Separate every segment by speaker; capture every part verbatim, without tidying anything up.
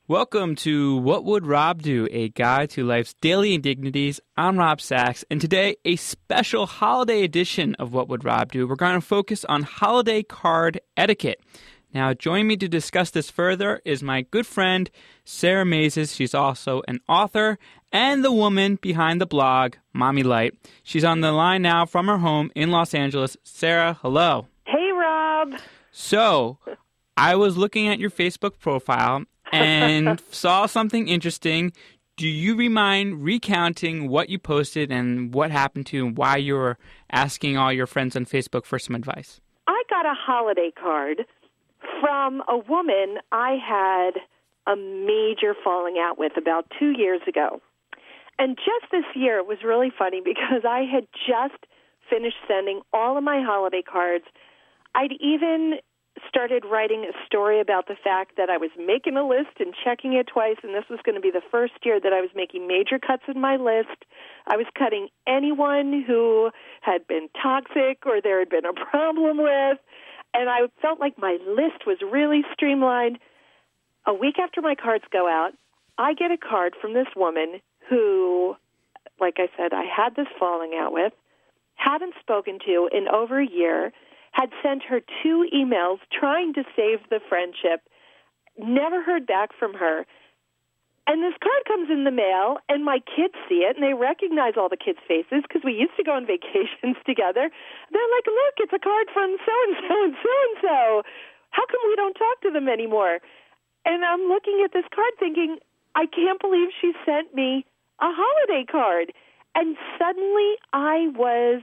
Speaker 1: Welcome to What Would Rob Do? A guide to life's daily indignities. I'm Rob Sachs, and today a special holiday edition of What Would Rob Do? We're going to focus on holiday card etiquette. Now, joining me to discuss this further is my good friend, Sarah Mazes. She's also an author and the woman behind the blog, Mommy Light. She's on the line now from her home in Los Angeles. Sarah, hello.
Speaker 2: Hey, Rob.
Speaker 1: So, I was looking at your Facebook profile and saw something interesting. Do you mind recounting what you posted and what happened to you and why you were asking all your friends on Facebook for some advice?
Speaker 2: I got a holiday card from a woman I had a major falling out with about two years ago. And just this year, it was really funny because I had just finished sending all of my holiday cards. I'd even started writing a story about the fact that I was making a list and checking it twice, and this was going to be the first year that I was making major cuts in my list. I was cutting anyone who had been toxic or there had been a problem with, and I felt like my list was really streamlined. A week after my cards go out, I get a card from this woman who, like I said, I had this falling out with, hadn't spoken to in over a year, had sent her two emails trying to save the friendship, never heard back from her. And this card comes in the mail, and my kids see it, and they recognize all the kids' faces because we used to go on vacations together. They're like, look, it's a card from so-and-so and so-and-so. How come we don't talk to them anymore? And I'm looking at this card thinking, I can't believe she sent me a holiday card. And suddenly I was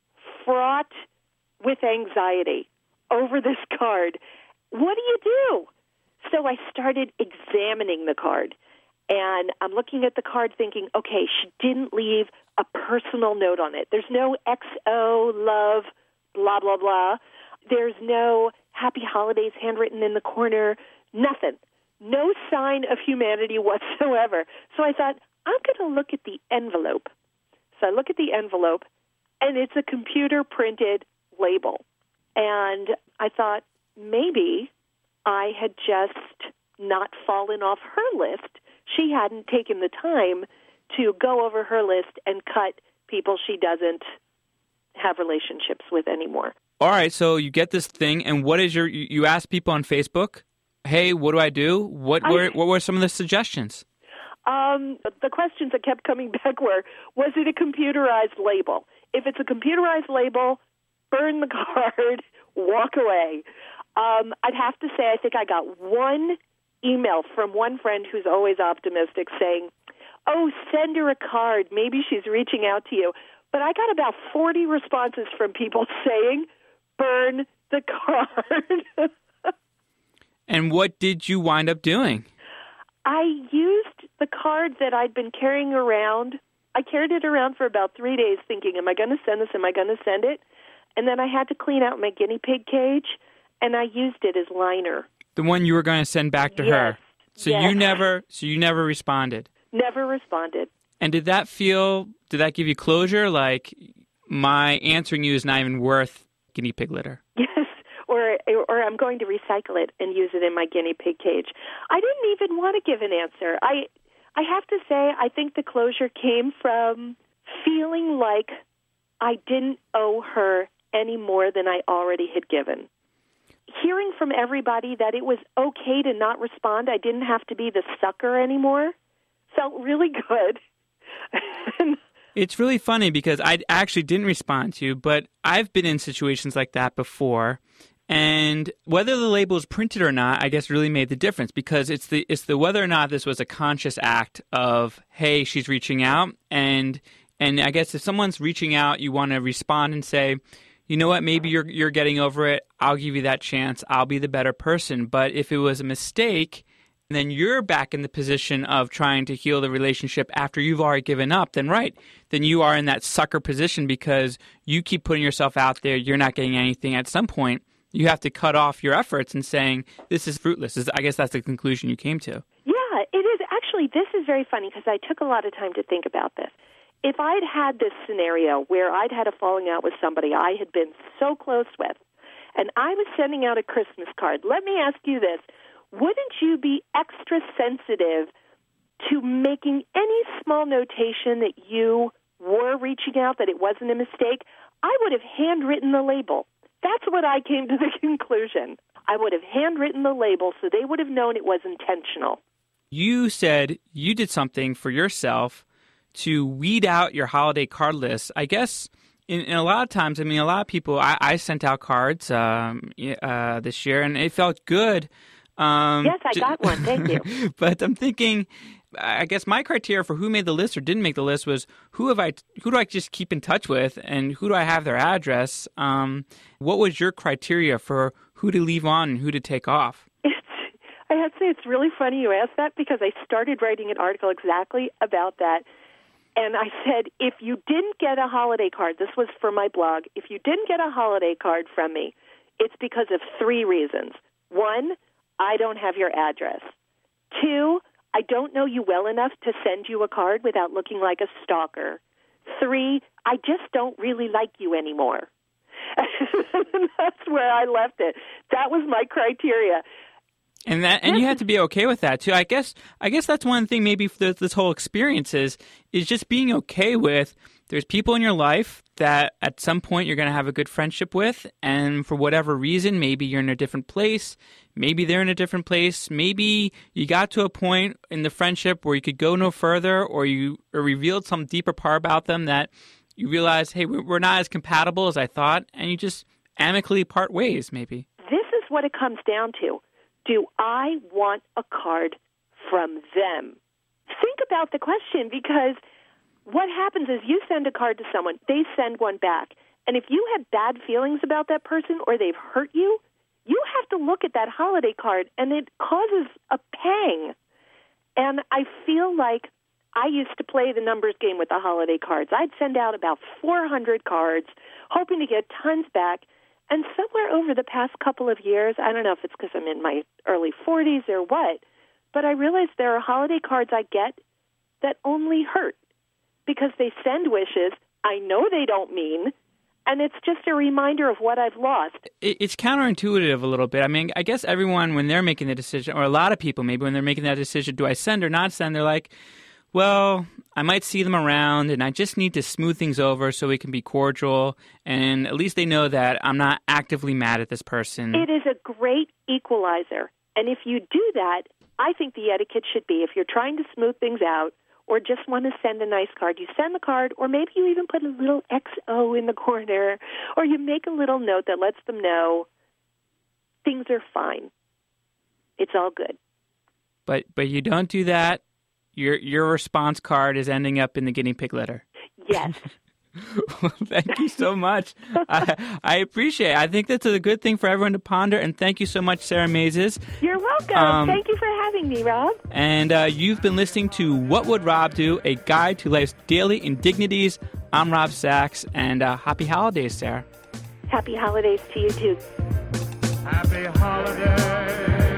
Speaker 2: fraught with anxiety over this card. What do you do? So I started examining the card, and I'm looking at the card thinking, okay, she didn't leave a personal note on it. There's no X O, love, blah, blah, blah. There's no happy holidays handwritten in the corner, nothing. No sign of humanity whatsoever. So I thought, I'm going to look at the envelope. So I look at the envelope, and it's a computer-printed label. And I thought maybe I had just not fallen off her list. She hadn't taken the time to go over her list and cut people she doesn't have relationships with anymore.
Speaker 1: All right, so you get this thing, and what is your, you, you ask people on Facebook, hey, what do I do? What were, I, what were some of the suggestions?
Speaker 2: Um, the questions that kept coming back were, was it a computerized label? If it's a computerized label, burn the card, walk away. Um, I'd have to say I think I got one email from one friend who's always optimistic saying, oh, send her a card. Maybe she's reaching out to you. But I got about forty responses from people saying, burn the card.
Speaker 1: And what did you wind up doing?
Speaker 2: I used the card that I'd been carrying around. I carried it around for about three days thinking, am I going to send this? Am I going to send it? And then I had to clean out my guinea pig cage, and I used it as liner.
Speaker 1: The one you were going to send back to
Speaker 2: yes.
Speaker 1: her. So
Speaker 2: yes.
Speaker 1: you never so you never responded.
Speaker 2: Never responded.
Speaker 1: And did that feel did that give you closure, like my answering you is not even worth guinea pig litter?
Speaker 2: Yes. Or or I'm going to recycle it and use it in my guinea pig cage. I didn't even want to give an answer. I I have to say I think the closure came from feeling like I didn't owe her any more than I already had given. Hearing from everybody that it was okay to not respond, I didn't have to be the sucker anymore, felt really good.
Speaker 1: It's really funny because I actually didn't respond to you, but I've been in situations like that before. And whether the label is printed or not, I guess really made the difference because it's the it's the whether or not this was a conscious act of, hey, she's reaching out. And and I guess if someone's reaching out, you want to respond and say, you know what, maybe you're you're getting over it. I'll give you that chance. I'll be the better person. But if it was a mistake, then you're back in the position of trying to heal the relationship after you've already given up, then right, then you are in that sucker position because you keep putting yourself out there. You're not getting anything. At some point, you have to cut off your efforts and saying, this is fruitless. I guess that's the conclusion you came to.
Speaker 2: Yeah, it is. Actually, this is very funny because I took a lot of time to think about this. If I'd had this scenario where I'd had a falling out with somebody I had been so close with, and I was sending out a Christmas card, let me ask you this. wouldn't you be extra sensitive to making any small notation that you were reaching out, that it wasn't a mistake? I would have handwritten the label. That's what I came to the conclusion. I would have handwritten the label so they would have known it was intentional.
Speaker 1: You said you did something for yourself to weed out your holiday card list. I guess in, in a lot of times, I mean, a lot of people, I, I sent out cards um, uh, this year, and it felt good. Um,
Speaker 2: yes, I got one. Thank you.
Speaker 1: But I'm thinking, I guess my criteria for who made the list or didn't make the list was who have I, who do I just keep in touch with, and who do I have their address? Um, what was your criteria for who to leave on and who to take off?
Speaker 2: It's, I have to say it's really funny you asked that, because I started writing an article exactly about that. And I said, if you didn't get a holiday card, this was for my blog, if you didn't get a holiday card from me, it's because of three reasons. One, I don't have your address. Two, I don't know you well enough to send you a card without looking like a stalker. Three, I just don't really like you anymore. And that's where I left it. That was my criteria.
Speaker 1: And that, and you have to be okay with that too. I guess, I guess that's one thing. Maybe for this whole experience is is just being okay with. There's people in your life that at some point you're going to have a good friendship with, and for whatever reason, maybe you're in a different place, maybe they're in a different place, maybe you got to a point in the friendship where you could go no further, or you or revealed some deeper part about them that you realize, hey, we're not as compatible as I thought, and you just amicably part ways, maybe.
Speaker 2: This is what it comes down to. Do I want a card from them? Think about the question, because what happens is you send a card to someone, they send one back, and if you have bad feelings about that person or they've hurt you, you have to look at that holiday card, and it causes a pang. And I feel like I used to play the numbers game with the holiday cards. I'd send out about four hundred cards, hoping to get tons back. And somewhere over the past couple of years, I don't know if it's because I'm in my early forties or what, but I realized there are holiday cards I get that only hurt because they send wishes I know they don't mean, and it's just a reminder of what I've lost.
Speaker 1: It's counterintuitive a little bit. I mean, I guess everyone, when they're making the decision, or a lot of people maybe when they're making that decision, do I send or not send, they're like, well, I might see them around, and I just need to smooth things over so we can be cordial, and at least they know that I'm not actively mad at this person.
Speaker 2: It is a great equalizer, and if you do that, I think the etiquette should be, if you're trying to smooth things out or just want to send a nice card, you send the card, or maybe you even put a little X O in the corner, or you make a little note that lets them know things are fine. It's all good.
Speaker 1: But but you don't do that. Your your response card is ending up in the guinea pig litter.
Speaker 2: Yes.
Speaker 1: Well, thank you so much. I, I appreciate it. I think that's a good thing for everyone to ponder, and thank you so much, Sarah Mazes.
Speaker 2: You're welcome.
Speaker 1: Um,
Speaker 2: thank you for having me, Rob.
Speaker 1: And uh, you've been listening to What Would Rob Do? A Guide to Life's Daily Indignities. I'm Rob Sachs, and uh, happy holidays, Sarah.
Speaker 2: Happy holidays to you, too.
Speaker 3: Happy holidays.